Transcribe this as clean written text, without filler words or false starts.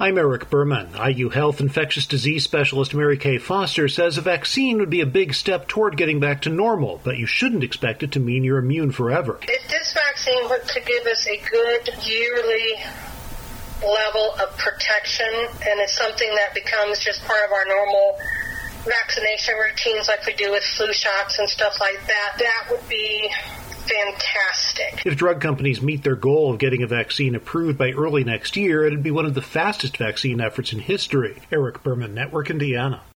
I'm Eric Berman. IU Health infectious disease specialist Mary Kay Foster says a vaccine would be a big step toward getting back to normal, but you shouldn't expect it to mean you're immune forever. If this vaccine were to give us a good yearly level of protection, and it's something that becomes just part of our normal vaccination routines like we do with flu shots and stuff like that, that would be fantastic. If drug companies meet their goal of getting a vaccine approved by early next year, it'd be one of the fastest vaccine efforts in history. Eric Berman, Network Indiana.